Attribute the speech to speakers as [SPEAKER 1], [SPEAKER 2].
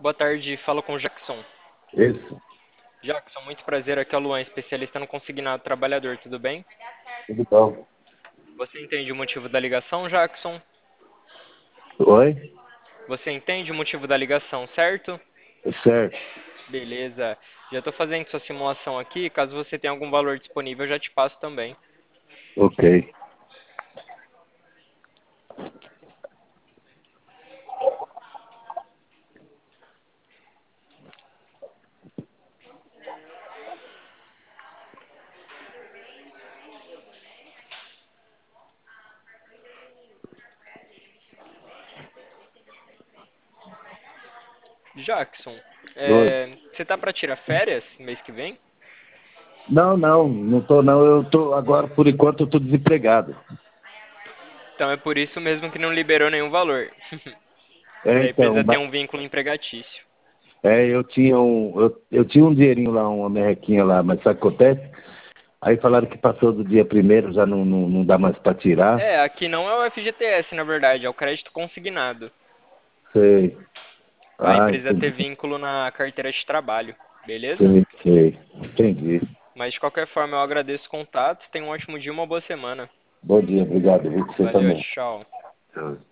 [SPEAKER 1] Boa tarde, falo com o Jackson.
[SPEAKER 2] Isso,
[SPEAKER 1] Jackson, muito prazer, aqui é o Luan, especialista no consignado trabalhador, tudo bem?
[SPEAKER 2] tudo bom.
[SPEAKER 1] Você entende o motivo da ligação, Jackson?
[SPEAKER 2] Oi?
[SPEAKER 1] Você entende o motivo da ligação, certo?
[SPEAKER 2] Certo,
[SPEAKER 1] Beleza. Já estou fazendo sua simulação aqui, caso você tenha algum valor disponível, eu já te passo também.
[SPEAKER 2] ok.
[SPEAKER 1] Jackson,
[SPEAKER 2] Oi.
[SPEAKER 1] você tá para tirar férias mês que vem?
[SPEAKER 2] Não tô não, eu tô, agora por enquanto eu tô desempregado.
[SPEAKER 1] Então é por isso mesmo que não liberou nenhum valor.
[SPEAKER 2] É,
[SPEAKER 1] Daí
[SPEAKER 2] então,
[SPEAKER 1] precisa ter um vínculo empregatício.
[SPEAKER 2] eu tinha um dinheirinho lá, uma merrequinha lá, mas sabe o que acontece? Aí falaram que passou do dia primeiro, já não dá mais para tirar.
[SPEAKER 1] É, aqui não é o FGTS, na verdade, é o crédito consignado.
[SPEAKER 2] Sei.
[SPEAKER 1] Aí
[SPEAKER 2] Ah,
[SPEAKER 1] precisa ter
[SPEAKER 2] entendi.
[SPEAKER 1] vínculo na carteira de trabalho, beleza?
[SPEAKER 2] Sei. Entendi.
[SPEAKER 1] Mas de qualquer forma, eu agradeço o contato. Tenha um ótimo dia, uma boa semana.
[SPEAKER 2] Bom dia, obrigado. Viu, você
[SPEAKER 1] Valeu,
[SPEAKER 2] também.
[SPEAKER 1] tchau.
[SPEAKER 2] Tchau.